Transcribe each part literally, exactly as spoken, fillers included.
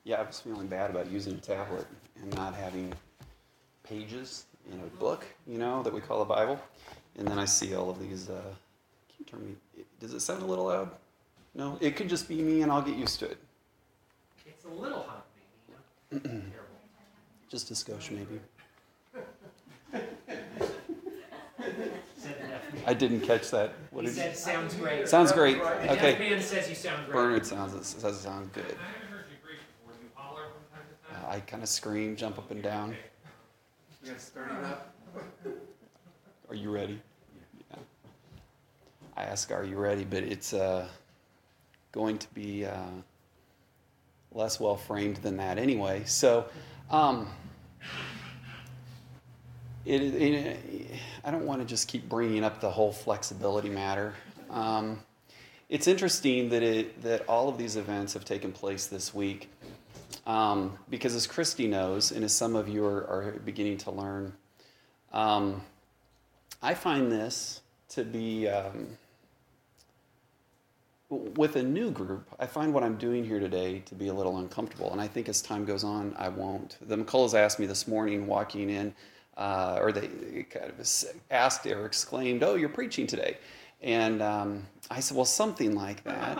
Yeah, I was feeling bad about using a tablet and not having pages in a book, you know, that we call the Bible. And then I see all of these. Uh, can you turn me? Does it sound a little loud? No, it could just be me, and I'll get used to it. It's a little hot, maybe. You know? Terrible. Just a skosh, maybe. I didn't catch that. What he said, "Sounds great." Sounds great. The okay. deaf man says you sound great. Bernard sounds says it sounds good. I haven't heard you preach before. Do you holler from time to time? Uh, I kind of scream, jump up and down. You guys starting up? Are you ready? Yeah. I ask, "Are you ready?" But it's uh, going to be uh, less well framed than that anyway. So. Um, It, it, I don't want to just keep bringing up the whole flexibility matter. Um, it's interesting that it that all of these events have taken place this week, um, because as Christy knows, and as some of you are, are beginning to learn, um, I find this to be um, with a new group. I find what I'm doing here today to be a little uncomfortable, and I think as time goes on, I won't. The McCullough asked me this morning, walking in. Uh, or they kind of asked or exclaimed, "Oh, you're preaching today." And um, I said, "Well, something like that."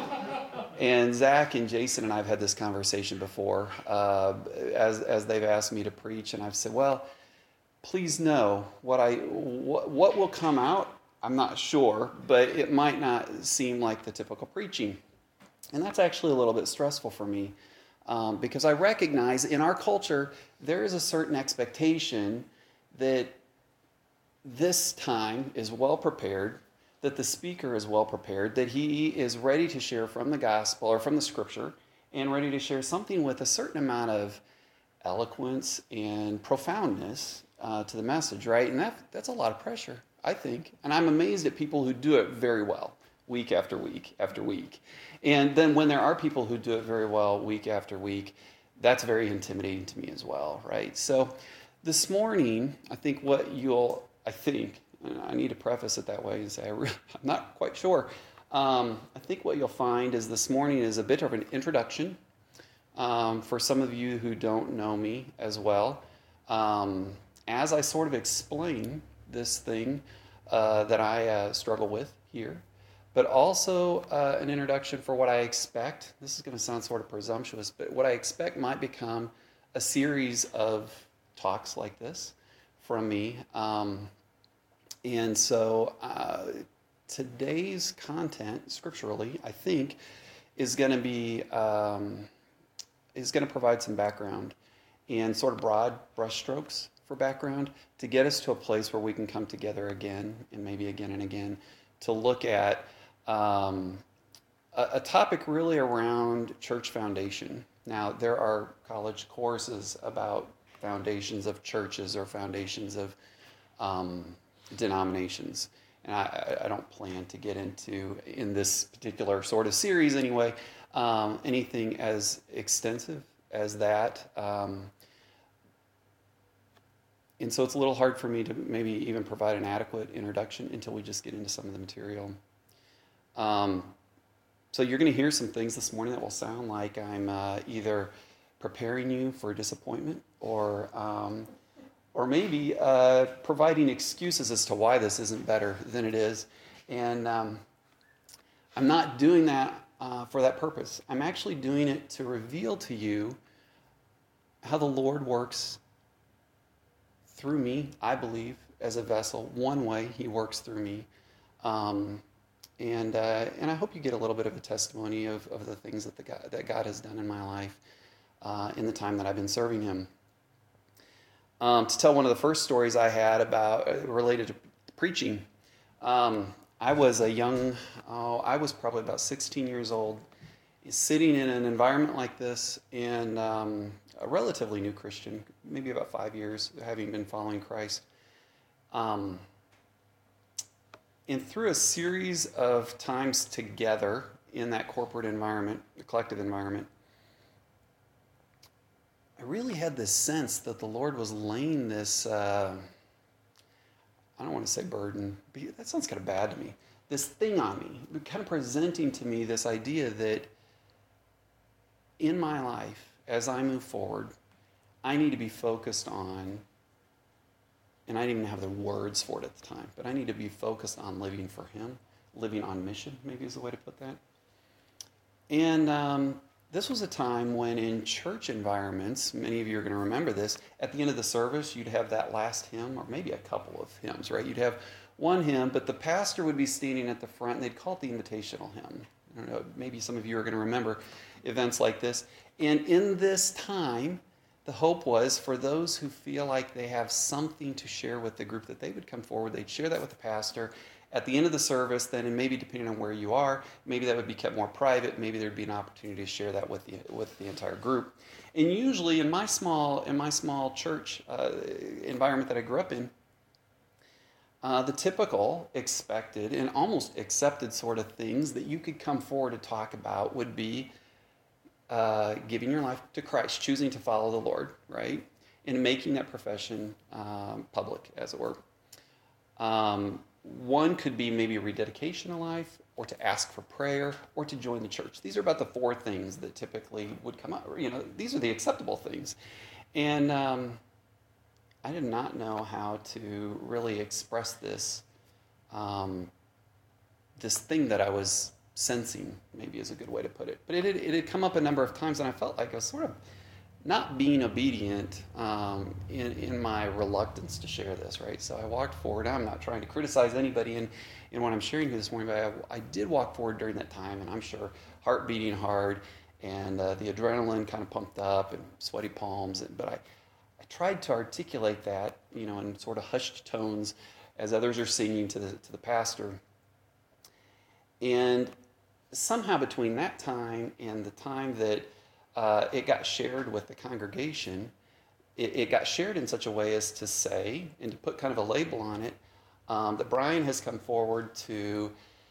And Zach and Jason and I have had this conversation before uh, as, as they've asked me to preach. And I've said, "Well, please know what, I, what, what will come out, I'm not sure, but it might not seem like the typical preaching." And that's actually a little bit stressful for me. Um, because I recognize in our culture, there is a certain expectation that this time is well prepared, that the speaker is well prepared, that he is ready to share from the gospel or from the scripture, and ready to share something with a certain amount of eloquence and profoundness uh, to the message, right? And that that's a lot of pressure, I think. And I'm amazed at people who do it very well, week after week after week. And then when there are people who do it very well week after week, that's very intimidating to me as well, right? So this morning, I think what you'll, I think, and I need to preface it that way and say I really, I'm not quite sure. Um, I think what you'll find is this morning is a bit of an introduction um, for some of you who don't know me as well. Um, as I sort of explain this thing uh, that I uh, struggle with here, but also uh, an introduction for what I expect. This is going to sound sort of presumptuous, but what I expect might become a series of talks like this from me. Um, and so uh, today's content, scripturally, I think, is going to be um, is going to provide some background and sort of broad brushstrokes for background to get us to a place where we can come together again and maybe again and again to look at Um, a, a topic really around church foundation. Now, there are college courses about foundations of churches or foundations of um, denominations. And I, I don't plan to get into, in this particular sort of series anyway, um, anything as extensive as that. Um, and so it's a little hard for me to maybe even provide an adequate introduction until we just get into some of the material. Um, so you're going to hear some things this morning that will sound like I'm uh, either preparing you for disappointment or um, or maybe uh, providing excuses as to why this isn't better than it is. And um, I'm not doing that uh, for that purpose. I'm actually doing it to reveal to you how the Lord works through me, I believe, as a vessel. One way he works through me. Um, And uh, and I hope you get a little bit of a testimony of, of the things that the God, that God has done in my life uh, in the time that I've been serving Him. Um, to tell one of the first stories I had about uh, related to preaching, um, I was a young, oh, I was probably about sixteen years old, sitting in an environment like this, and um, a relatively new Christian, maybe about five years, having been following Christ. Um, And through a series of times together in that corporate environment, the collective environment, I really had this sense that the Lord was laying this, uh, I don't want to say burden, but that sounds kind of bad to me, this thing on me, kind of presenting to me this idea that in my life, as I move forward, I need to be focused on, and I didn't even have the words for it at the time, but I need to be focused on living for him, living on mission, maybe is the way to put that. And um, this was a time when in church environments, many of you are going to remember this, at the end of the service, you'd have that last hymn, or maybe a couple of hymns, right? You'd have one hymn, but the pastor would be standing at the front, and they'd call it the invitational hymn. I don't know, maybe some of you are going to remember events like this. And in this time, the hope was for those who feel like they have something to share with the group that they would come forward, they'd share that with the pastor. At the end of the service, then, and maybe depending on where you are, maybe that would be kept more private. Maybe there'd be an opportunity to share that with the with the entire group. And usually, in my small in my small church uh, environment that I grew up in, uh, the typical, expected, and almost accepted sort of things that you could come forward to talk about would be uh, giving your life to Christ, choosing to follow the Lord, right, and making that profession um, public, as it were. Um, One could be maybe a rededication of life, or to ask for prayer, or to join the church. These are about the four things that typically would come up. You know, these are the acceptable things. And um, I did not know how to really express this, um, this thing that I was sensing, maybe is a good way to put it. But it had, it had come up a number of times, and I felt like I was sort of not being obedient um, in, in my reluctance to share this, right? So I walked forward. I'm not trying to criticize anybody in, in what I'm sharing here this morning, but I, I did walk forward during that time, and I'm sure heart beating hard, and uh, the adrenaline kind of pumped up, and sweaty palms. And, but I, I tried to articulate that, you know, in sort of hushed tones as others are singing to the to the pastor. And somehow between that time and the time that Uh, it got shared with the congregation, it, it got shared in such a way as to say, and to put kind of a label on it, um, that Brian has come forward to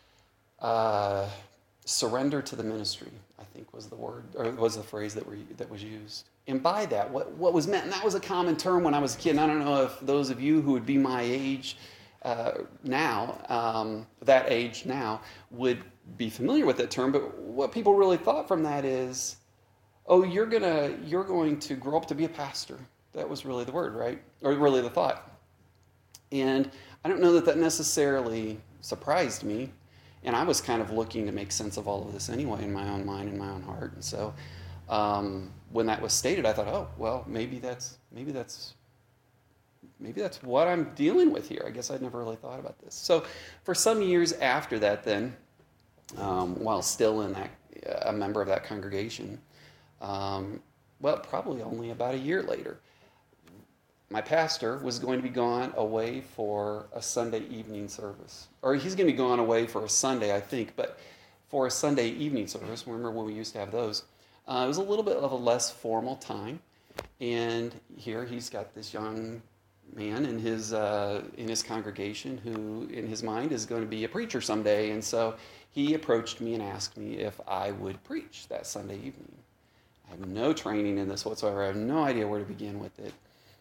uh, surrender to the ministry, I think was the word, or was the phrase that, were, that was used. And by that, what, what was meant, and that was a common term when I was a kid, and I don't know if those of you who would be my age uh, now, um, that age now, would be familiar with that term, but what people really thought from that is, oh, you're gonna you're going to grow up to be a pastor. That was really the word, right? Or really the thought. And I don't know that that necessarily surprised me. And I was kind of looking to make sense of all of this anyway in my own mind and my own heart. And so um, when that was stated, I thought, oh, well, maybe that's maybe that's maybe that's what I'm dealing with here. I guess I'd never really thought about this. So for some years after that, then, um, while still in that a member of that congregation. Um, well, probably only about a year later, my pastor was going to be gone away for a Sunday evening service. Or he's going to be gone away for a Sunday, I think, but for a Sunday evening service, remember when we used to have those, uh, it was a little bit of a less formal time. And here he's got this young man in his, uh, in his congregation who, in his mind, is going to be a preacher someday. And so he approached me and asked me if I would preach that Sunday evening. I have no training in this whatsoever. I have no idea where to begin with it.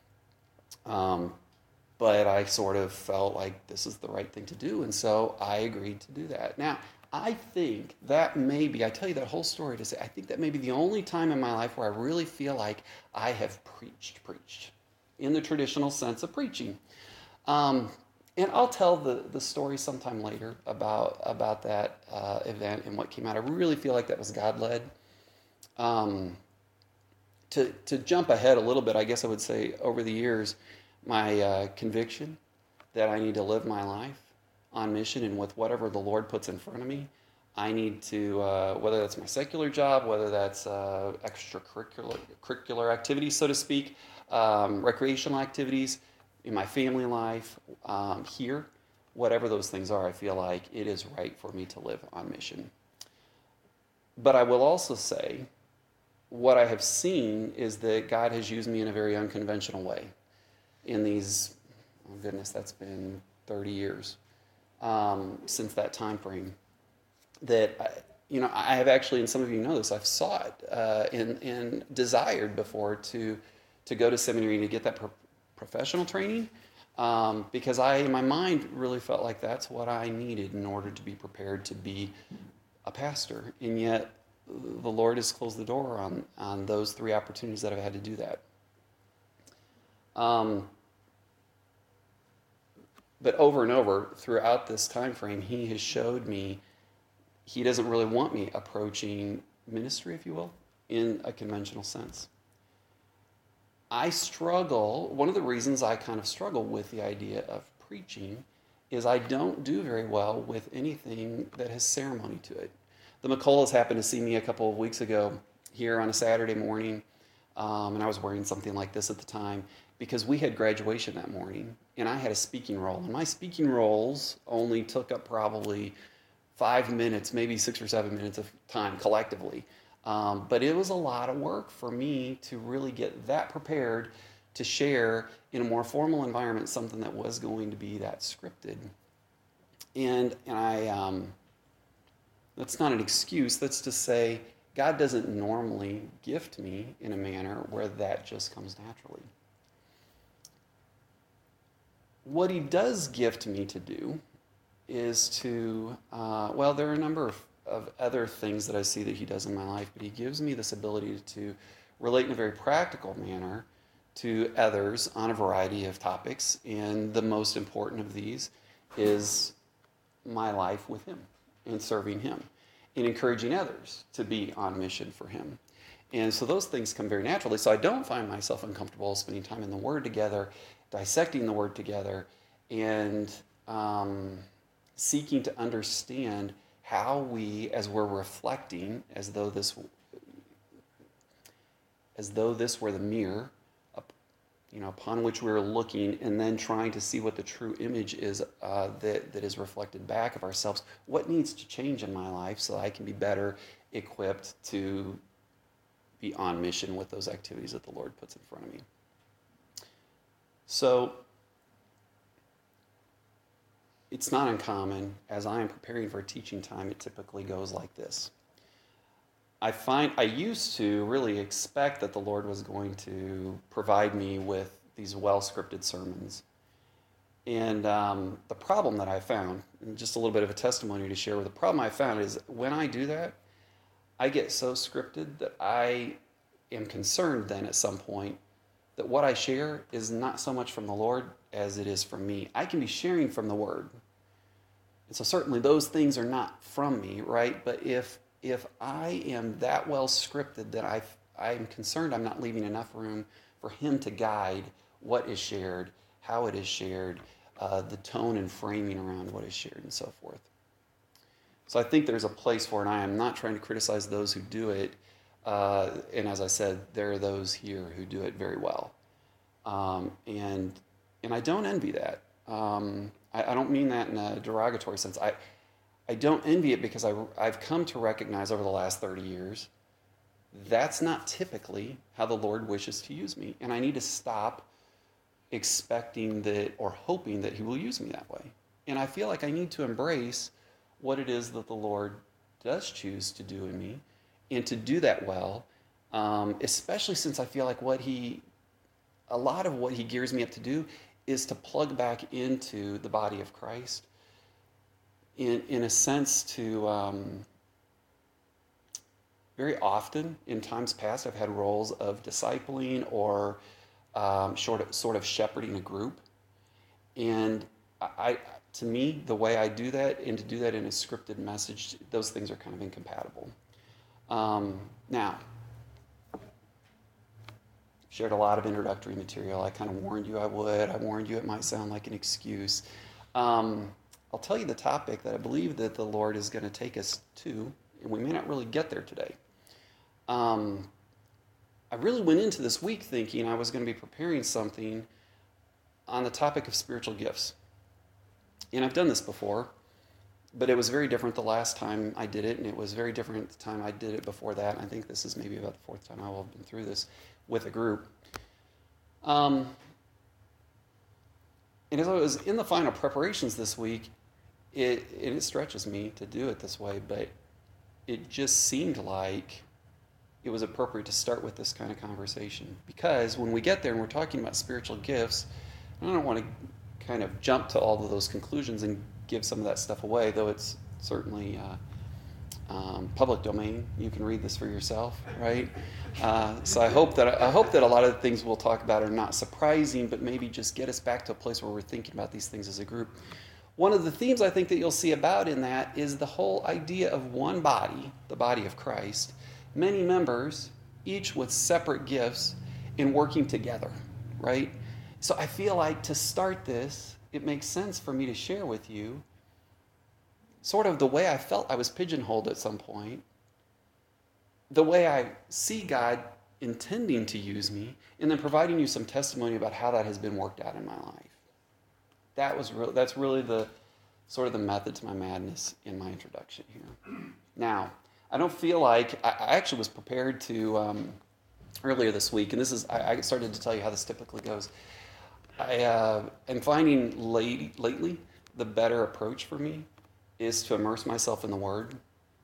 Um, but I sort of felt like this is the right thing to do, and so I agreed to do that. Now, I think that may be, I tell you that whole story to say, I think that may be the only time in my life where I really feel like I have preached, preached, in the traditional sense of preaching. Um, and I'll tell the, the story sometime later about, about that uh, event and what came out. I really feel like that was God-led. Um, to, to jump ahead a little bit, I guess I would say over the years, my uh, conviction that I need to live my life on mission and with whatever the Lord puts in front of me, I need to, uh, whether that's my secular job, whether that's uh, extracurricular curricular activities, so to speak, um, recreational activities, in my family life, um, here, whatever those things are, I feel like it is right for me to live on mission. But I will also say, what I have seen is that God has used me in a very unconventional way in these, oh goodness, that's been thirty years um, since that time frame. That, I, you know, I have actually, and some of you know this, I've sought uh, and, and desired before to, to go to seminary to get that pro- professional training um, because I, in my mind, really felt like that's what I needed in order to be prepared to be a pastor. And yet, the Lord has closed the door on, on those three opportunities that I've had to do that. Um, but over and over throughout this time frame, he has showed me he doesn't really want me approaching ministry, if you will, in a conventional sense. I struggle, one of the reasons I kind of struggle with the idea of preaching is I don't do very well with anything that has ceremony to it. The McCulloughs happened to see me a couple of weeks ago here on a Saturday morning, um, and I was wearing something like this at the time because we had graduation that morning, and I had a speaking role. And my speaking roles only took up probably five minutes, maybe six or seven minutes of time collectively. Um, but it was a lot of work for me to really get that prepared to share in a more formal environment something that was going to be that scripted. And, and I, um, that's not an excuse. That's to say God doesn't normally gift me in a manner where that just comes naturally. What he does gift me to do is to, uh, well, there are a number of, of other things that I see that he does in my life, but he gives me this ability to relate in a very practical manner to others on a variety of topics, and the most important of these is my life with him and serving him and encouraging others to be on mission for him. And so those things come very naturally. So I don't find myself uncomfortable spending time in the Word together, dissecting the Word together, and um, seeking to understand how we, as we're reflecting, as though this, as though this were the mirror, you know, upon which we're looking, and then trying to see what the true image is uh, that, that is reflected back of ourselves. What needs to change in my life so I can be better equipped to be on mission with those activities that the Lord puts in front of me? So it's not uncommon, as I am preparing for a teaching time, it typically goes like this. I find I used to really expect that the Lord was going to provide me with these well-scripted sermons. And um, the problem that I found, and just a little bit of a testimony to share with the problem I found is when I do that, I get so scripted that I am concerned then at some point that what I share is not so much from the Lord as it is from me. I can be sharing from the Word. And so certainly those things are not from me, right? But if If I am that well scripted that I I'm concerned I'm not leaving enough room for him to guide what is shared, how it is shared, uh, the tone and framing around what is shared, and so forth. So I think there's a place for it, and I am not trying to criticize those who do it. Uh, and as I said, there are those here who do it very well. Um, and and I don't envy that. Um, I, I don't mean that in a derogatory sense. I I don't envy it because I, I've come to recognize over the last thirty years that's not typically how the Lord wishes to use me. And I need to stop expecting that or hoping that he will use me that way. And I feel like I need to embrace what it is that the Lord does choose to do in me and to do that well, um, especially since I feel like what he, a lot of what he gears me up to do is to plug back into the body of Christ. In, in a sense to, um, very often in times past, I've had roles of discipling or um, sort of, sort of shepherding a group. And I, to me, the way I do that and to do that in a scripted message, those things are kind of incompatible. Um, now, shared a lot of introductory material. I kind of warned you I would. I warned you it might sound like an excuse. Um, I'll tell you the topic that I believe that the Lord is going to take us to, and we may not really get there today. Um, I really went into this week thinking I was going to be preparing something on the topic of spiritual gifts. And I've done this before, but it was very different the last time I did it, and it was very different the time I did it before that. I think this is maybe about the fourth time I will have been through this with a group. Um, and as I was in the final preparations this week, It, it stretches me to do it this way, but it just seemed like it was appropriate to start with this kind of conversation. Because when we get there and we're talking about spiritual gifts, I don't want to kind of jump to all of those conclusions and give some of that stuff away, though it's certainly uh, um, public domain. You can read this for yourself, right? Uh, so I hope that I hope that a lot of the things we'll talk about are not surprising, but maybe just get us back to a place where we're thinking about these things as a group. One of the themes I think that you'll see about in that is the whole idea of one body, the body of Christ, many members, each with separate gifts, in working together, right? So I feel like to start this, it makes sense for me to share with you sort of the way I felt I was pigeonholed at some point, the way I see God intending to use me, and then providing you some testimony about how that has been worked out in my life. That was re- that's really the sort of the method to my madness in my introduction here. Now, I don't feel like I, I actually was prepared to um, earlier this week, and this is I, I started to tell you how this typically goes. I uh, am finding late, lately the better approach for me is to immerse myself in the Word,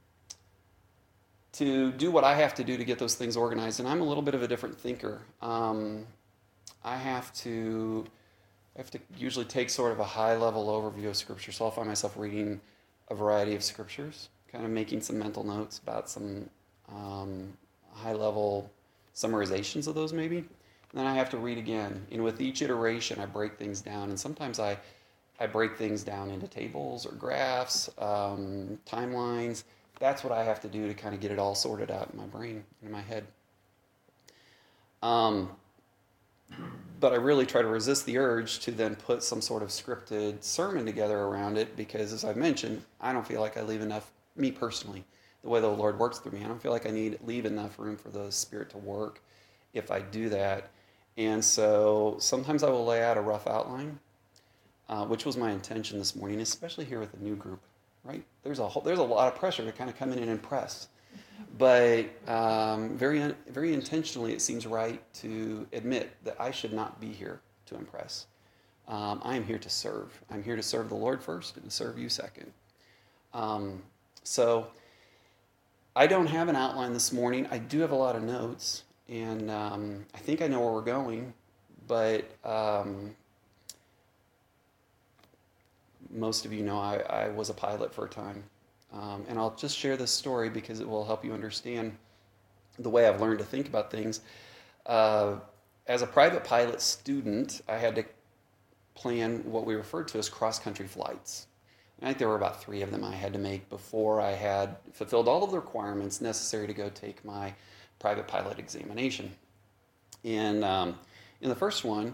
to do what I have to do to get those things organized. And I'm a little bit of a different thinker. Um, I have to I have to usually take sort of a high-level overview of Scripture. So I'll find myself reading a variety of Scriptures, kind of making some mental notes about some um, high-level summarizations of those maybe. And then I have to read again. And with each iteration, I break things down. And sometimes I, I break things down into tables or graphs, um, timelines. That's what I have to do to kind of get it all sorted out in my brain, in my head. Um, but I really try to resist the urge to then put some sort of scripted sermon together around it because, as I've mentioned, I don't feel like I leave enough, me personally, the way the Lord works through me, I don't feel like I need leave enough room for the Spirit to work if I do that. And so sometimes I will lay out a rough outline, uh, which was my intention this morning, especially here with the new group, right? There's a whole, there's a lot of pressure to kind of come in and impress. But um, very very intentionally, it seems right to admit that I should not be here to impress. Um, I am here to serve. I'm here to serve the Lord first and to serve you second. Um, so I don't have an outline this morning. I do have a lot of notes, and um, I think I know where we're going, but um, most of you know I, I was a pilot for a time. Um, and I'll just share this story because it will help you understand the way I've learned to think about things. Uh, as a private pilot student, I had to plan what we referred to as cross-country flights. I think there were about three of them I had to make before I had fulfilled all of the requirements necessary to go take my private pilot examination. And um, in the first one,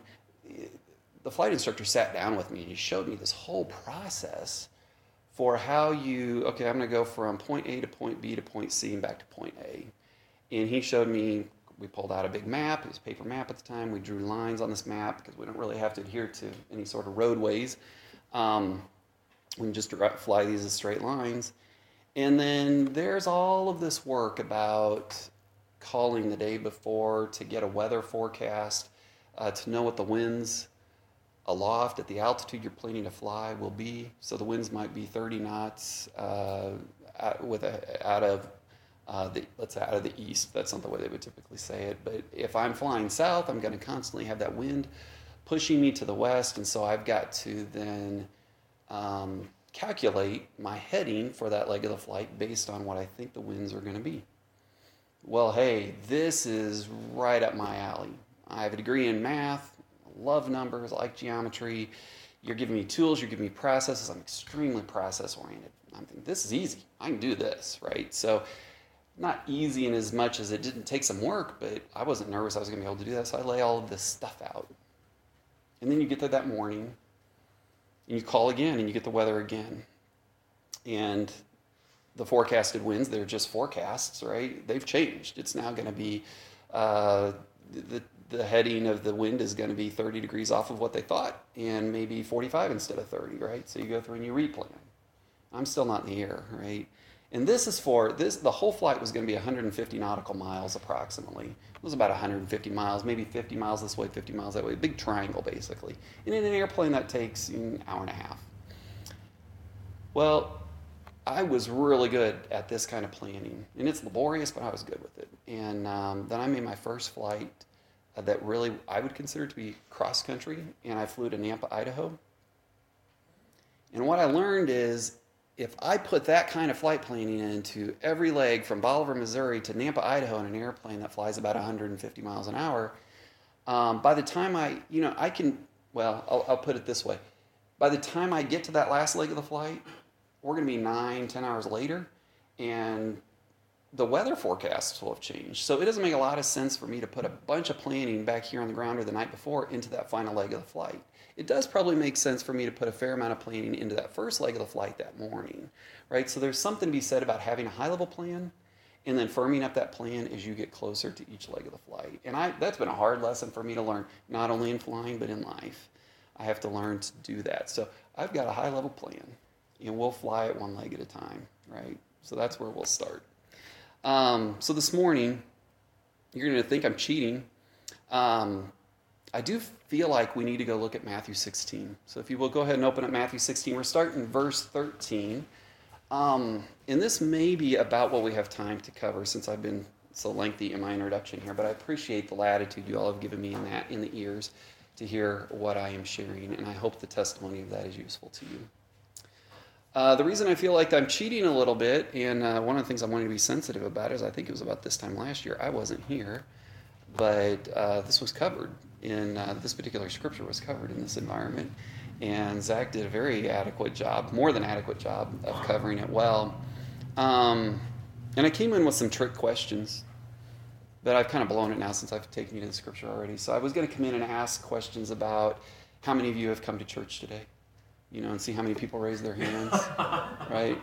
the flight instructor sat down with me and he showed me this whole process for how you, okay, I'm going to go from point A to point B to point C and back to point A. And he showed me, we pulled out a big map, it was a paper map at the time, we drew lines on this map because we don't really have to adhere to any sort of roadways. Um, we can just fly these as straight lines. And then there's all of this work about calling the day before to get a weather forecast, uh, to know what the winds aloft at the altitude you're planning to fly will be. So the winds might be thirty knots uh, out, with a, out of uh, the let's say out of the east. That's not the way they would typically say it. But if I'm flying south, I'm going to constantly have that wind pushing me to the west, and so I've got to then um, calculate my heading for that leg of the flight based on what I think the winds are going to be. Well, hey, this is right up my alley. I have a degree in math. Love numbers, like geometry. You're giving me tools, you're giving me processes. I'm extremely process oriented. I'm thinking, this is easy. I can do this, right? So not easy in as much as it didn't take some work, but I wasn't nervous I was going to be able to do that. So I lay all of this stuff out. And then you get there that morning, and you call again, and you get the weather again. And the forecasted winds, they're just forecasts, right? They've changed. It's now going to be uh, the the heading of the wind is going to be thirty degrees off of what they thought, and maybe forty-five instead of thirty, right? So you go through and you replan. I'm still not in the air, right? And this is for, this. the whole flight was going to be one hundred fifty nautical miles approximately. It was about one hundred fifty miles, maybe fifty miles this way, fifty miles that way. A big triangle, basically. And in an airplane, that takes an hour and a half. Well, I was really good at this kind of planning. And it's laborious, but I was good with it. And um, then I made my first flight that really I would consider to be cross-country, and I flew to Nampa, Idaho. And what I learned is if I put that kind of flight planning into every leg from Bolivar, Missouri to Nampa, Idaho in an airplane that flies about one hundred fifty miles an hour, um, by the time I, you know, I can, well, I'll, I'll put it this way. By the time I get to that last leg of the flight, we're going to be nine, ten hours later, and the weather forecasts will have changed. So it doesn't make a lot of sense for me to put a bunch of planning back here on the ground or the night before into that final leg of the flight. It does probably make sense for me to put a fair amount of planning into that first leg of the flight that morning, right? So there's something to be said about having a high-level plan and then firming up that plan as you get closer to each leg of the flight. And I, that's been a hard lesson for me to learn, not only in flying, but in life. I have to learn to do that. So I've got a high-level plan, and we'll fly it one leg at a time, right? So that's where we'll start. Um, so this morning, you're going to think I'm cheating. Um, I do feel like we need to go look at Matthew sixteen. So if you will go ahead and open up Matthew sixteen. We're starting in verse thirteen. Um, and this may be about what we have time to cover since I've been so lengthy in my introduction here, but I appreciate the latitude you all have given me in that, in the ears, to hear what I am sharing, and I hope the testimony of that is useful to you. Uh, the reason I feel like I'm cheating a little bit, and uh, one of the things I wanted to be sensitive about is I think it was about this time last year. I wasn't here, but uh, this was covered in, uh, this particular scripture was covered in this environment, and Zach did a very adequate job, more than adequate job, of covering it well. Um, and I came in with some trick questions, but I've kind of blown it now since I've taken you to the scripture already. So I was going to come in and ask questions about how many of you have come to church today? You know, and see how many people raise their hands, right?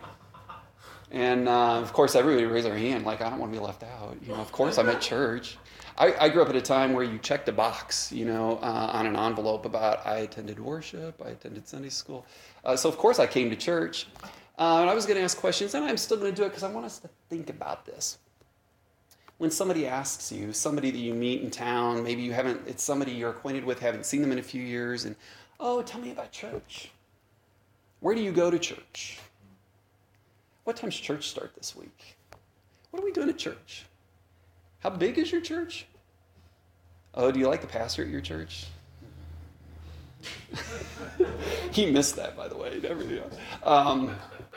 And, uh, of course, everybody raised their hand, like, I don't want to be left out. You know, of course, I'm at church. I, I grew up at a time where you checked a box, you know, uh, on an envelope about I attended worship, I attended Sunday school. Uh, so, of course, I came to church. Uh, and I was going to ask questions, and I'm still going to do it because I want us to think about this. When somebody asks you, somebody that you meet in town, maybe you haven't, it's somebody you're acquainted with, haven't seen them in a few years, and, oh, tell me about church. Where do you go to church? What time's church start this week? What are we doing at church? How big is your church? Oh, do you like the pastor at your church? He missed that, by the way. Never knew. Um,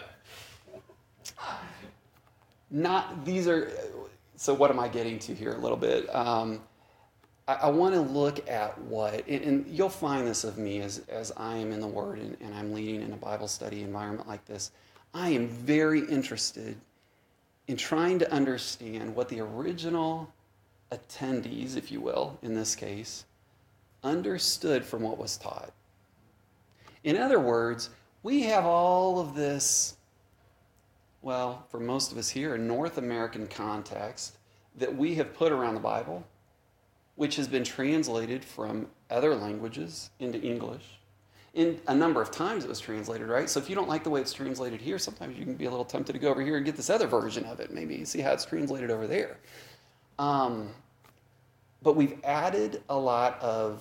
not, these are, so what am I getting to here a little bit? Um, I, I want to look at what, and, and you'll find this of me as, as I am in the Word and, and I'm leading in a Bible study environment like this. I am very interested in trying to understand what the original attendees, if you will, in this case, understood from what was taught. In other words, we have all of this, well, for most of us here, a North American context that we have put around the Bible, which has been translated from other languages into English. In a number of times it was translated, right? So if you don't like the way it's translated here, sometimes you can be a little tempted to go over here and get this other version of it, maybe see how it's translated over there. Um, but we've added a lot of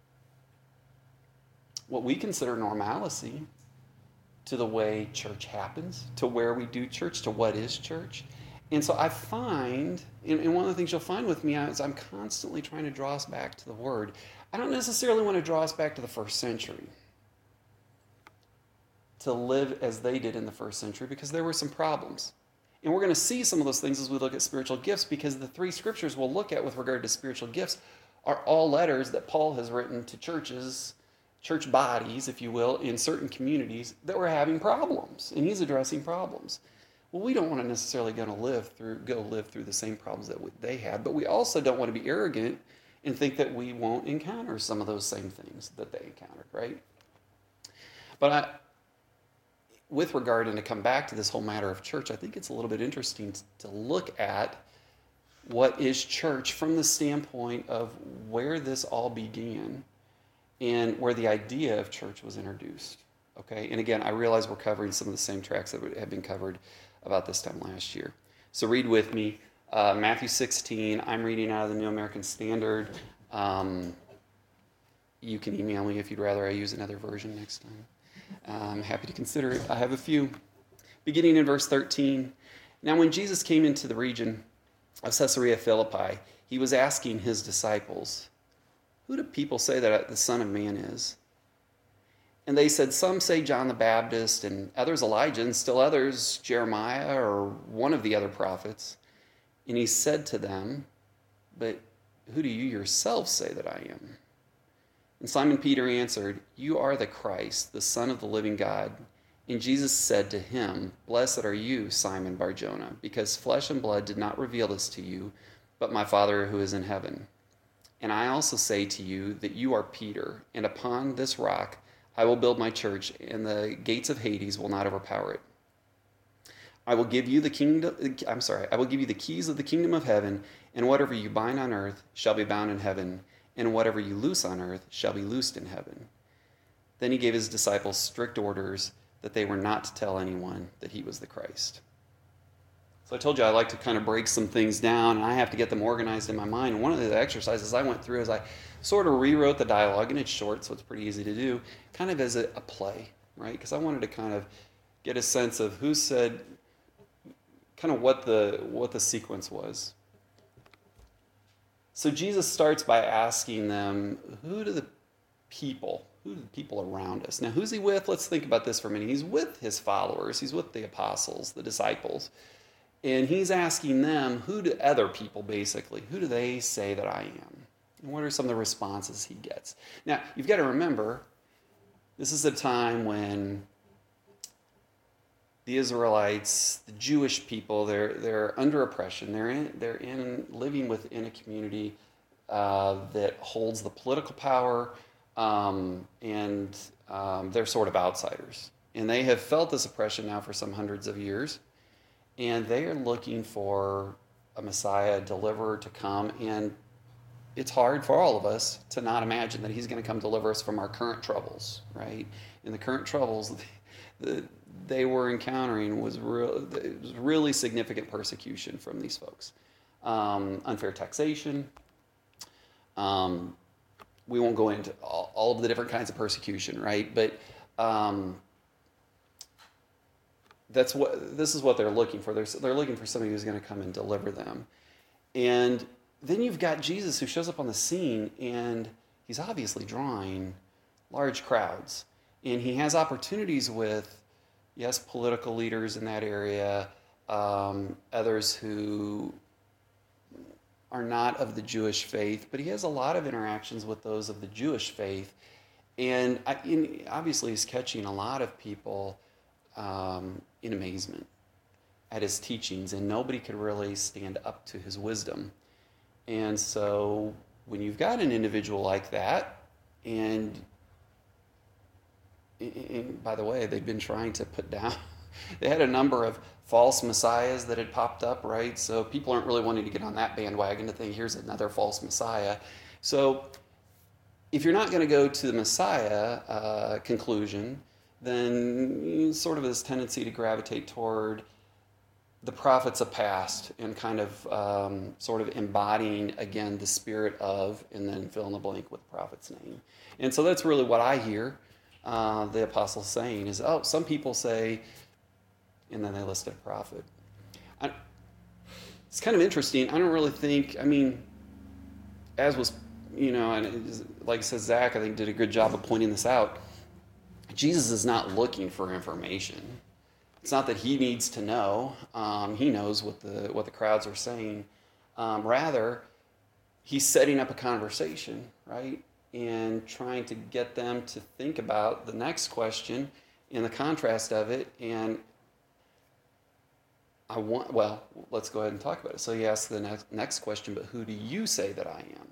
what we consider normalcy to the way church happens, to where we do church, to what is church. And so I find, and one of the things you'll find with me is I'm constantly trying to draw us back to the Word. I don't necessarily want to draw us back to the first century, to live as they did in the first century, because there were some problems. And we're going to see some of those things as we look at spiritual gifts, because the three scriptures we'll look at with regard to spiritual gifts are all letters that Paul has written to churches, church bodies, if you will, in certain communities that were having problems, and he's addressing problems. Well, we don't want to necessarily go to live through go live through the same problems that they had, but we also don't want to be arrogant and think that we won't encounter some of those same things that they encountered, right? But I, with regard, and to come back to this whole matter of church, I think it's a little bit interesting to look at what is church from the standpoint of where this all began and where the idea of church was introduced. Okay, and again, I realize we're covering some of the same tracks that have been covered about this time last year. So read with me, uh, Matthew sixteen. I'm reading out of the New American Standard. Um, you can email me if you'd rather I use another version next time. I'm happy to consider it. I have a few. Beginning in verse thirteen. Now when Jesus came into the region of Caesarea Philippi, he was asking his disciples, "Who do people say that the Son of Man is?" And they said, some say John the Baptist, and others Elijah, and still others Jeremiah or one of the other prophets. And he said to them, but who do you yourselves say that I am? And Simon Peter answered, you are the Christ, the Son of the living God. And Jesus said to him, blessed are you, Simon Bar-Jonah, because flesh and blood did not reveal this to you, but my Father who is in heaven. And I also say to you that you are Peter, and upon this rock I will build my church, and the gates of Hades will not overpower it. I will give you the kingdom, I'm sorry, I will give you the keys of the kingdom of heaven, and whatever you bind on earth shall be bound in heaven, and whatever you loose on earth shall be loosed in heaven. Then he gave his disciples strict orders that they were not to tell anyone that he was the Christ. So I told you I like to kind of break some things down, and I have to get them organized in my mind. And one of the exercises I went through is I sort of rewrote the dialogue, and it's short, so it's pretty easy to do, kind of as a, a play, right? Because I wanted to kind of get a sense of who said, kind of what the what the sequence was. So Jesus starts by asking them, who do the people, who do the people around us? Now, who's he with? Let's think about this for a minute. He's with his followers. He's with the apostles, the disciples. And he's asking them, who do other people, basically, who do they say that I am? And what are some of the responses he gets? Now, you've got to remember, this is a time when the Israelites, the Jewish people, they're they're under oppression. They're in they're in living within a community uh, that holds the political power, um, and um, they're sort of outsiders. And they have felt this oppression now for some hundreds of years. And they are looking for a Messiah, a deliverer to come. And it's hard for all of us to not imagine that he's going to come deliver us from our current troubles, right? And the current troubles that they were encountering was, real, it was really significant persecution from these folks. Um, unfair taxation. Um, we won't go into all, all of the different kinds of persecution, right? But um, That's what this is what they're looking for. They're, they're looking for somebody who's going to come and deliver them. And then you've got Jesus who shows up on the scene, and he's obviously drawing large crowds. And he has opportunities with, yes, political leaders in that area, um, others who are not of the Jewish faith, but he has a lot of interactions with those of the Jewish faith. And I, in, obviously he's catching a lot of people Um, in amazement at his teachings, and nobody could really stand up to his wisdom. And so when you've got an individual like that, and, and by the way, they've been trying to put down, they had a number of false messiahs that had popped up, right? So people aren't really wanting to get on that bandwagon to think, here's another false messiah. So if you're not going to go to the Messiah uh, conclusion, then sort of this tendency to gravitate toward the prophets of past and kind of um, sort of embodying, again, the spirit of, and then fill in the blank with the prophet's name. And so that's really what I hear uh, the apostles saying is, oh, some people say, and then they listed a prophet. I, it's kind of interesting. I don't really think, I mean, as was, you know, and it is, like says Zach, I think did a good job of pointing this out. Jesus is not looking for information. It's not that he needs to know. Um, he knows what the what the crowds are saying. Um, rather, he's setting up a conversation, right? And trying to get them to think about the next question in the contrast of it. And I want, well, let's go ahead and talk about it. So he asks the next, next question, but who do you say that I am?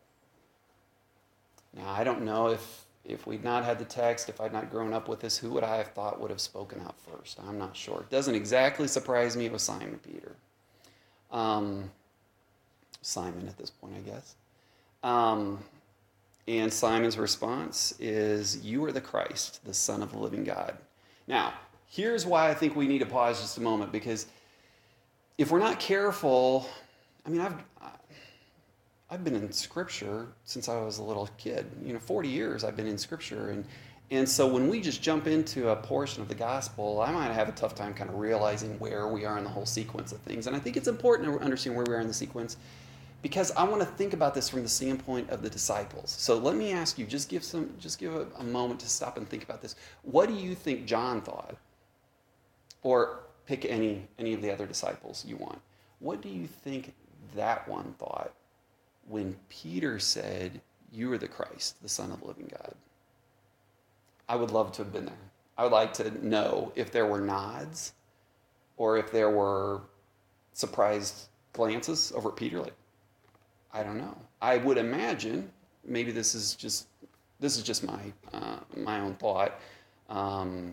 Now, I don't know if If we'd not had the text, if I'd not grown up with this, who would I have thought would have spoken out first? I'm not sure. It doesn't exactly surprise me it was Simon Peter. Um, Simon at this point, I guess. Um, and Simon's response is, you are the Christ, the Son of the living God. Now, here's why I think we need to pause just a moment, because if we're not careful, I mean, I've... I've been in Scripture since I was a little kid. You know, forty years I've been in Scripture. And, and so when we just jump into a portion of the gospel, I might have a tough time kind of realizing where we are in the whole sequence of things. And I think it's important to understand where we are in the sequence, because I want to think about this from the standpoint of the disciples. So let me ask you, just give some, just give a, a moment to stop and think about this. What do you think John thought? Or pick any any of the other disciples you want. What do you think that one thought when Peter said, "You are the Christ, the Son of the living God"? I would love to have been there. I would like to know if there were nods or if there were surprised glances over at Peter, like, I don't know. I would imagine, maybe this is just this is just my uh, my own thought. Um,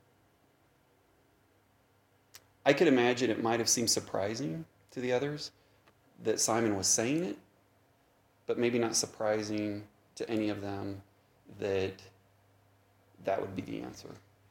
I could imagine it might have seemed surprising to the others that Simon was saying it, but maybe not surprising to any of them that that would be the answer.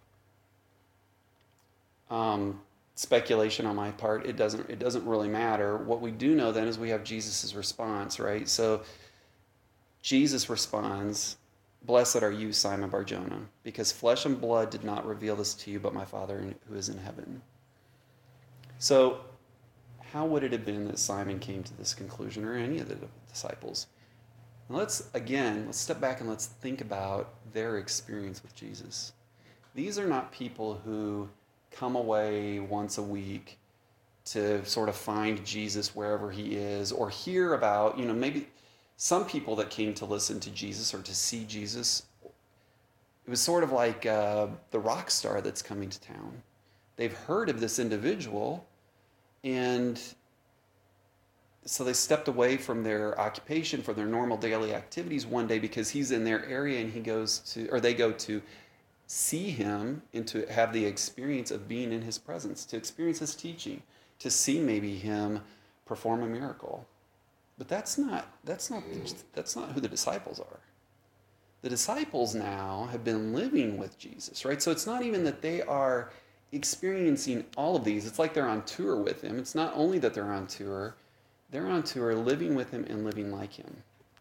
Um, speculation on my part. It doesn't. It doesn't really matter. What we do know then is we have Jesus' response, right? So Jesus responds, "Blessed are you, Simon Bar-Jonah, because flesh and blood did not reveal this to you, but my Father who is in heaven." So, how would it have been that Simon came to this conclusion, or any of the disciples? Now let's, again, let's step back and let's think about their experience with Jesus. These are not people who come away once a week to sort of find Jesus wherever he is, or hear about, you know, maybe some people that came to listen to Jesus or to see Jesus. It was sort of like uh, the rock star that's coming to town. They've heard of this individual, and so they stepped away from their occupation, from their normal daily activities one day because he's in their area, and he goes to, or they go to see him and to have the experience of being in his presence, to experience his teaching, to see maybe him perform a miracle. But that's not that's not that's not who the disciples are. The disciples now have been living with Jesus, right? So it's not even that they are experiencing all of these. It's like they're on tour with him. It's not only that they're on tour, they're on tour living with him and living like him.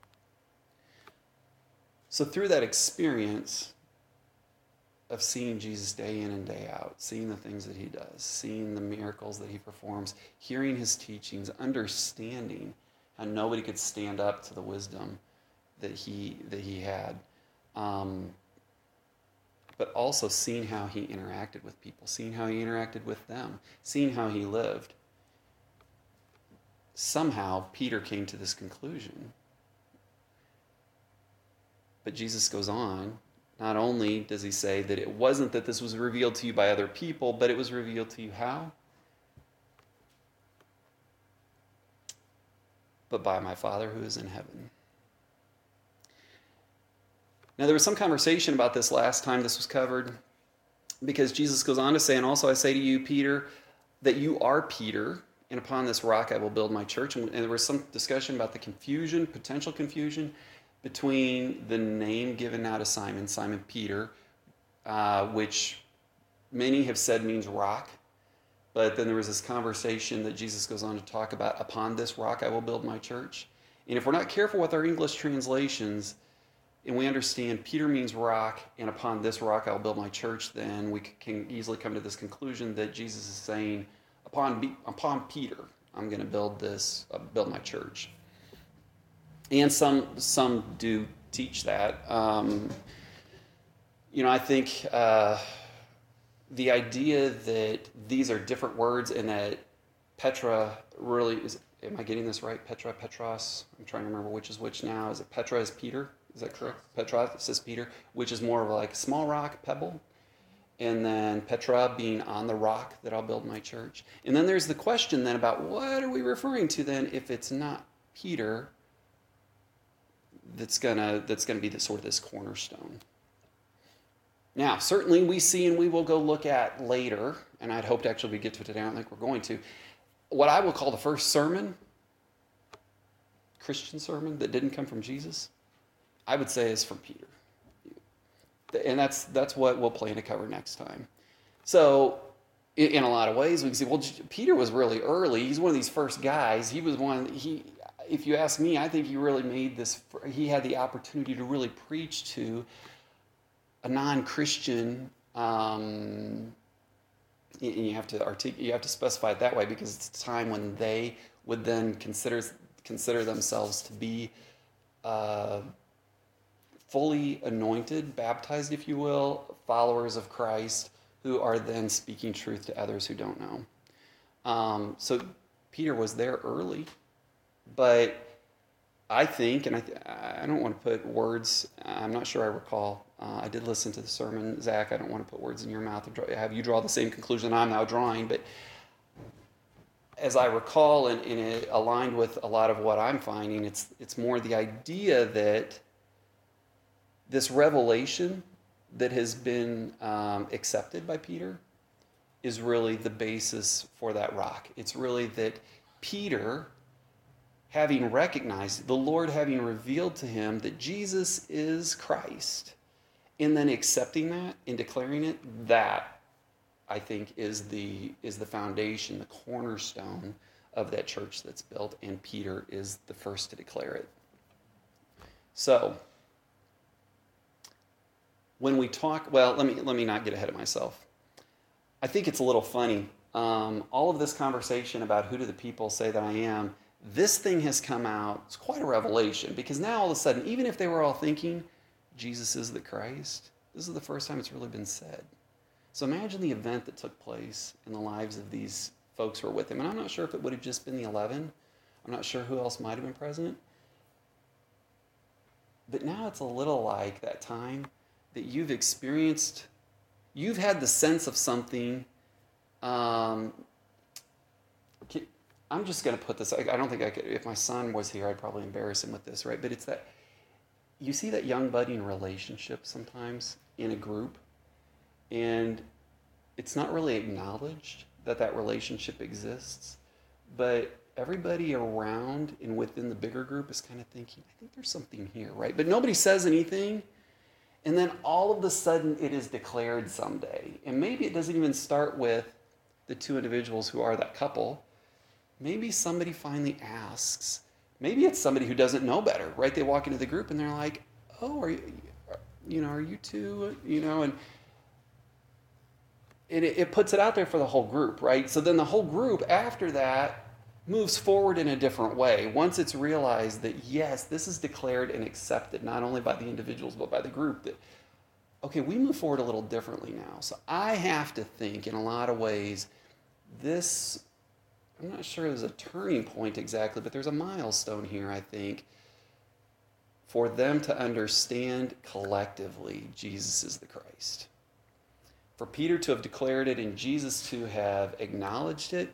So through that experience of seeing Jesus day in and day out, seeing the things that he does, seeing the miracles that he performs, hearing his teachings, understanding how nobody could stand up to the wisdom that he that he had, um, but also seeing how he interacted with people, seeing how he interacted with them, seeing how he lived. Somehow, Peter came to this conclusion. But Jesus goes on. Not only does he say that it wasn't that this was revealed to you by other people, but it was revealed to you how? But by my Father who is in heaven. Now, there was some conversation about this last time this was covered, because Jesus goes on to say, "And also I say to you, Peter, that you are Peter, and upon this rock I will build my church." And there was some discussion about the confusion, potential confusion, between the name given now to Simon, Simon Peter, uh, which many have said means rock. But then there was this conversation that Jesus goes on to talk about, upon this rock I will build my church. And if we're not careful with our English translations, and we understand Peter means rock, and upon this rock I'll build my church, then we can easily come to this conclusion that Jesus is saying, upon, upon Peter, I'm going to build this, uh, build my church. And some some do teach that. Um, you know, I think uh, the idea that these are different words and that Petra really is, am I getting this right? Petra, Petros? I'm trying to remember which is which now. Is it Petra is Peter? Is that correct? Petra says Peter, which is more of like a small rock, pebble. And then Petra being on the rock that I'll build my church. And then there's the question then about what are we referring to then if it's not Peter that's gonna that's gonna be the sort of this cornerstone. Now, certainly we see, and we will go look at later, and I'd hoped actually we get to it today. I don't think we're going to. What I will call the first sermon, Christian sermon that didn't come from Jesus, I would say is from Peter. And that's that's what we'll plan to cover next time. So, in, in a lot of ways, we can see, well, Peter was really early. He's one of these first guys. He was one, he, if you ask me, I think he really made this, he had the opportunity to really preach to a non-Christian, um, and you have to artic- you have to specify it that way because it's a time when they would then consider consider themselves to be uh, fully anointed, baptized, if you will, followers of Christ who are then speaking truth to others who don't know. Um, so Peter was there early, but I think, and I, th- I don't want to put words, I'm not sure I recall. Uh, I did listen to the sermon, Zach. I don't want to put words in your mouth and draw, have you draw the same conclusion I'm now drawing, but as I recall, and, and it aligned with a lot of what I'm finding, it's it's more the idea that this revelation that has been um, accepted by Peter is really the basis for that rock. It's really that Peter, having recognized, the Lord having revealed to him that Jesus is Christ, and then accepting that and declaring it, that I think is the is the foundation, the cornerstone of that church that's built, and Peter is the first to declare it. So, when we talk, well, let me let me not get ahead of myself. I think it's a little funny. Um, all of this conversation about who do the people say that I am, this thing has come out. It's quite a revelation, because now all of a sudden, even if they were all thinking Jesus is the Christ, this is the first time it's really been said. So imagine the event that took place in the lives of these folks who were with him. And I'm not sure if it would have just been the eleven. I'm not sure who else might have been present. But now it's a little like that time that you've experienced, you've had the sense of something. Um, I'm just going to put this, I don't think I could, if my son was here, I'd probably embarrass him with this, right? But it's that, you see that young budding relationship sometimes in a group, and it's not really acknowledged that that relationship exists, but everybody around and within the bigger group is kind of thinking, I think there's something here, right? But nobody says anything, and then all of a sudden it is declared someday. And maybe it doesn't even start with the two individuals who are that couple. Maybe somebody finally asks. Maybe it's somebody who doesn't know better, right? They walk into the group and they're like, oh, are you, you know, are you two, you know, and It, it puts it out there for the whole group, right? So then the whole group after that moves forward in a different way. Once it's realized that, yes, this is declared and accepted, not only by the individuals, but by the group, that, okay, we move forward a little differently now. So I have to think in a lot of ways, this, I'm not sure there's a turning point exactly, but there's a milestone here, I think, for them to understand collectively Jesus is the Christ. For Peter to have declared it and Jesus to have acknowledged it.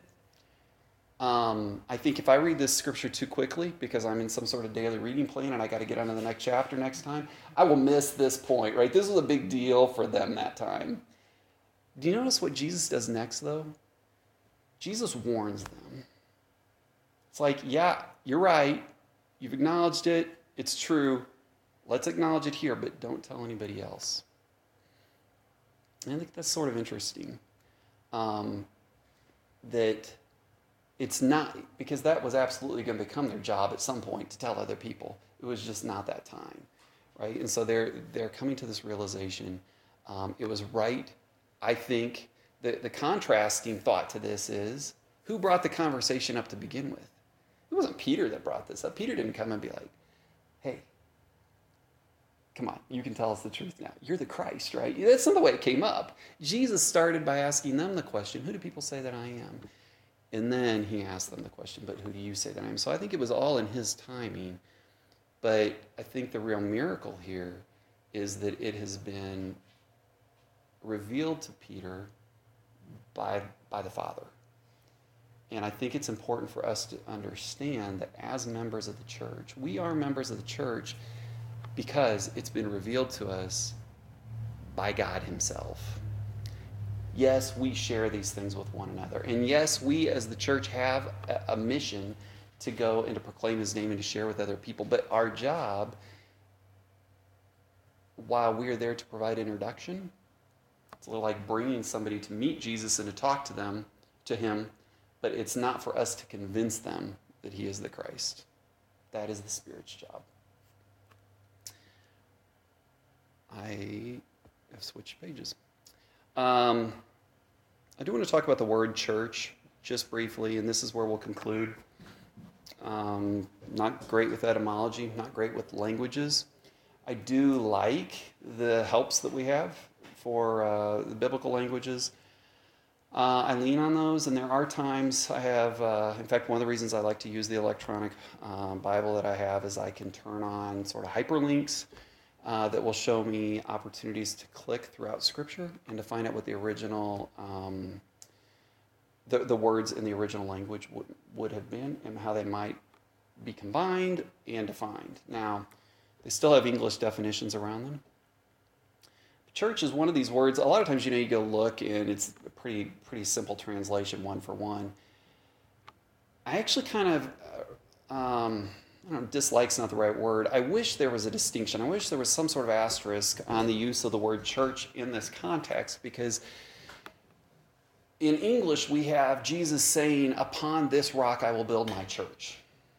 Um, I think if I read this scripture too quickly, because I'm in some sort of daily reading plan and I got to get on to the next chapter next time, I will miss this point, right? This was a big deal for them that time. Do you notice what Jesus does next, though? Jesus warns them. It's like, yeah, you're right. You've acknowledged it. It's true. Let's acknowledge it here, but don't tell anybody else. And I think that's sort of interesting, um, that it's not, because that was absolutely going to become their job at some point to tell other people. It was just not that time, right? And so they're they're coming to this realization. Um, it was right. I think the, the contrasting thought to this is, who brought the conversation up to begin with? It wasn't Peter that brought this up. Peter didn't come and be like, hey, come on, you can tell us the truth now. You're the Christ, right? That's not the way it came up. Jesus started by asking them the question, who do people say that I am? And then he asked them the question, but who do you say that I am? So I think it was all in his timing. But I think the real miracle here is that it has been revealed to Peter by, by the Father. And I think it's important for us to understand that as members of the church, we are members of the church because it's been revealed to us by God himself. Yes, we share these things with one another. And yes, we as the church have a mission to go and to proclaim his name and to share with other people. But our job, while we are there to provide introduction, it's a little like bringing somebody to meet Jesus and to talk to them, to him, but it's not for us to convince them that he is the Christ. That is the Spirit's job. I have switched pages. Um, I do want to talk about the word church just briefly, and this is where we'll conclude. Um, not great with etymology, not great with languages. I do like the helps that we have for uh, the biblical languages. Uh, I lean on those, and there are times I have, uh, in fact, one of the reasons I like to use the electronic uh, Bible that I have is I can turn on sort of hyperlinks uh, that will show me opportunities to click throughout Scripture and to find out what the original, um, the, the words in the original language would, would have been and how they might be combined and defined. Now, they still have English definitions around them. Church is one of these words. A lot of times, you know, you go look and it's a pretty pretty simple translation, one for one. I actually kind of, um, I don't know, dislike's not the right word. I wish there was a distinction. I wish there was some sort of asterisk on the use of the word church in this context, because in English we have Jesus saying, "Upon this rock I will build my church."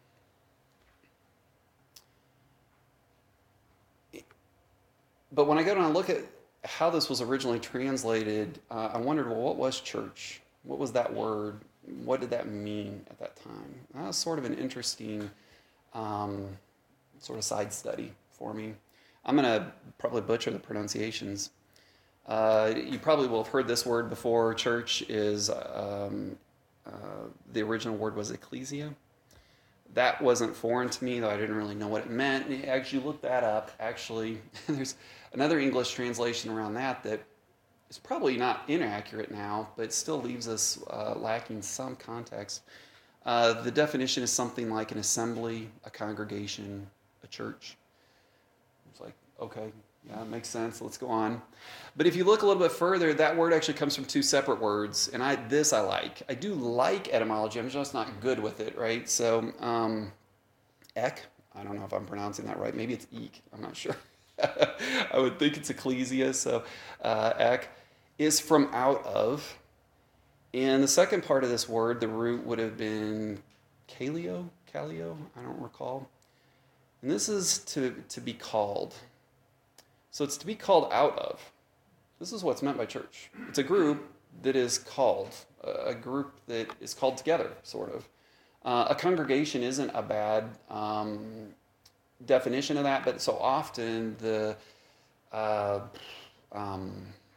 But when I go down and look at how this was originally translated, uh, I wondered, well, what was church? What was that word? What did that mean at that time? That was sort of an interesting um, sort of side study for me. I'm going to probably butcher the pronunciations. Uh, you probably will have heard this word before. Church is, um, uh, the original word was ecclesia. That wasn't foreign to me, though I didn't really know what it meant. And as you look that up, actually, there's another English translation around that that is probably not inaccurate now, but still leaves us uh, lacking some context. Uh, the definition is something like an assembly, a congregation, a church. It's like, okay, yeah, it makes sense. Let's go on. But if you look a little bit further, that word actually comes from two separate words, and I this I like. I do like etymology. I'm just not good with it, right? So, um, ek, I don't know if I'm pronouncing that right. Maybe it's eek. I'm not sure. I would think it's ecclesia. So, uh, ek is from out of. And the second part of this word, the root would have been kaleo, kaleo, I don't recall. And this is to, to be called. So it's to be called out of. This is what's meant by church. It's a group that is called, a group that is called together, sort of. Uh, a congregation isn't a bad um, definition of that, but so often the uh, um,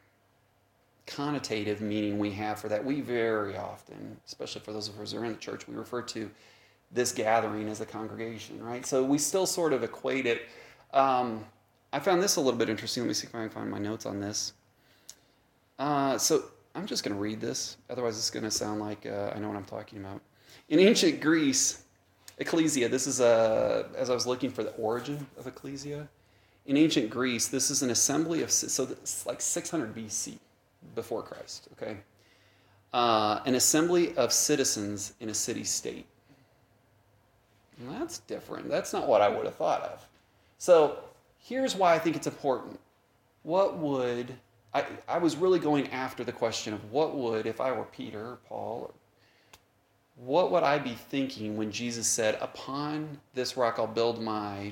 connotative meaning we have for that, we very often, especially for those of us who are in the church, we refer to this gathering as a congregation, right? So we still sort of equate it. Um, I found this a little bit interesting. Let me see if I can find my notes on this. Uh, so I'm just going to read this. Otherwise, it's going to sound like uh, I know what I'm talking about. In ancient Greece, ecclesia, this is a, as I was looking for the origin of ecclesia. In ancient Greece, this is an assembly of, so it's like six hundred B C, before Christ, okay? Uh, an assembly of citizens in a city-state. Well, that's different. That's not what I would have thought of. So here's why I think it's important. What would, I, I was really going after the question of what would, if I were Peter or Paul, or, what would I be thinking when Jesus said, "Upon this rock I'll build my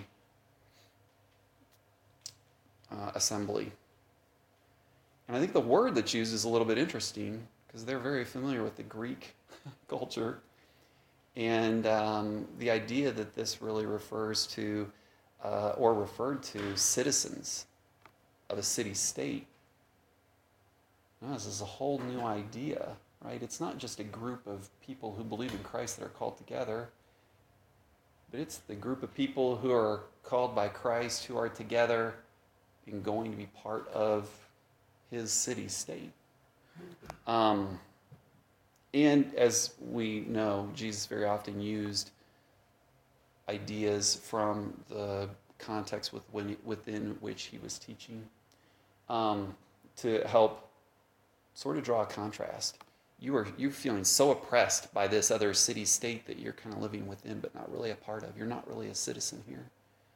uh, assembly"? And I think the word that's used is a little bit interesting because they're very familiar with the Greek culture. And um, the idea that this really refers to Uh, or referred to citizens of a city-state. No, this is a whole new idea, right? It's not just a group of people who believe in Christ that are called together, but it's the group of people who are called by Christ, who are together and going to be part of his city-state. Um, and as we know, Jesus very often used ideas from the context with when, within which he was teaching um, to help sort of draw a contrast. You are you're feeling so oppressed by this other city-state that you're kind of living within but not really a part of. You're not really a citizen here.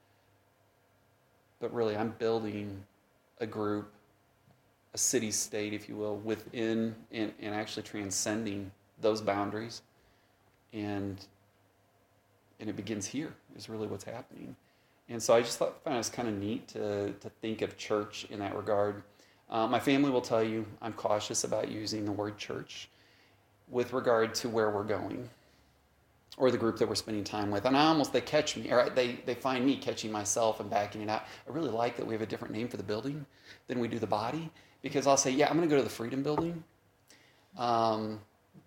But really, I'm building a group, a city-state, if you will, within and, and actually transcending those boundaries. And And it begins here, is really what's happening. And so I just thought, found it was kind of neat to, to think of church in that regard. Uh, my family will tell you I'm cautious about using the word church with regard to where we're going. or the group that we're spending time with. And I almost, they catch me, or they, they find me catching myself and backing it out. I really like that we have a different name for the building than we do the body, because I'll say, yeah, I'm going to go to the Freedom Building. Um,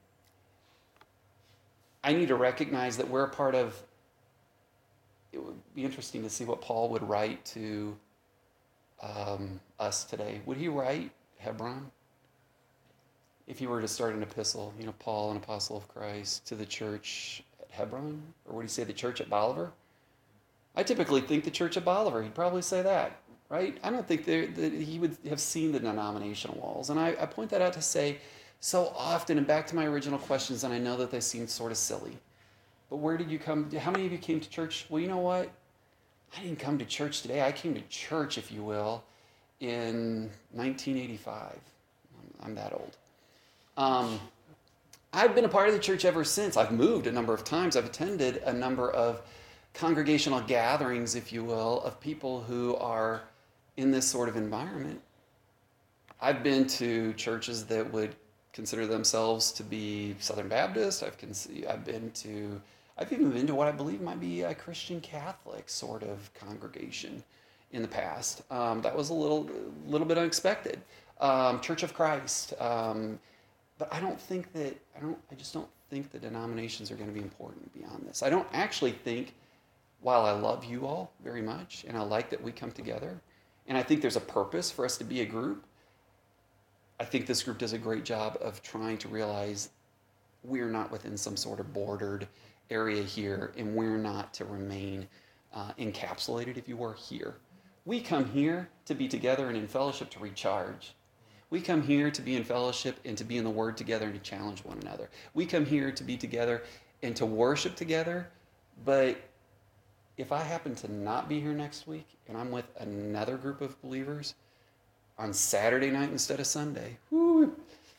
I need to recognize that we're a part of, it would be interesting to see what Paul would write to um, us today. Would he write Hebron? If he were to start an epistle, you know, Paul, an apostle of Christ, to the church at Hebron? Or would he say the church at Bolivar? I typically think the church at Bolivar. He'd probably say that, right? I don't think there, that he would have seen the denominational walls. And I, I point that out to say, so often, and back to my original questions, and I know that they seem sort of silly, but where did you come? How many of you came to church? Well, you know what? I didn't come to church today. I came to church, if you will, in nineteen eighty-five. I'm, I'm that old. Um, I've been a part of the church ever since. I've moved a number of times. I've attended a number of congregational gatherings, if you will, of people who are in this sort of environment. I've been to churches that would consider themselves to be Southern Baptist. I've con- I've been to, I've even been to what I believe might be a Christian Catholic sort of congregation in the past. Um, that was a little, little bit unexpected. Um, Church of Christ. Um, but I don't think that, I don't, I just don't think the denominations are going to be important beyond this. I don't actually think, while I love you all very much, and I like that we come together, and I think there's a purpose for us to be a group, I think this group does a great job of trying to realize we're not within some sort of bordered area here, and we're not to remain uh, encapsulated, if you were, here. We come here to be together and in fellowship to recharge. We come here to be in fellowship and to be in the Word together and to challenge one another. We come here to be together and to worship together, but if I happen to not be here next week and I'm with another group of believers on Saturday night instead of Sunday, whoo,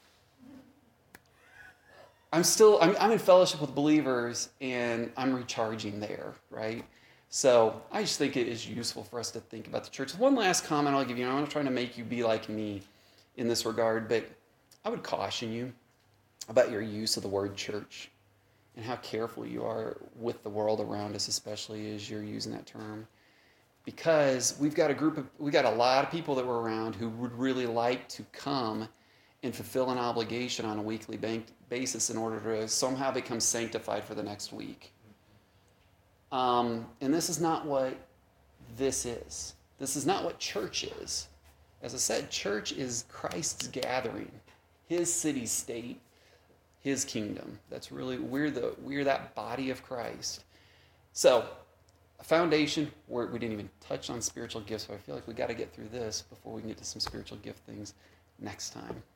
I'm still, I'm, I'm in fellowship with believers and I'm recharging there, right? So I just think it is useful for us to think about the church. One last comment I'll give you, and I'm not trying to make you be like me in this regard, but I would caution you about your use of the word church and how careful you are with the world around us, especially as you're using that term. Because we've got a group of, we got a lot of people that were around who would really like to come and fulfill an obligation on a weekly bank basis in order to somehow become sanctified for the next week. Um, and this is not what this is. This is not what church is. As I said, church is Christ's gathering, his city state, his kingdom. That's really, we're the we're that body of Christ. So, a foundation, where we didn't even touch on spiritual gifts, but I feel like we got to get through this before we can get to some spiritual gift things next time.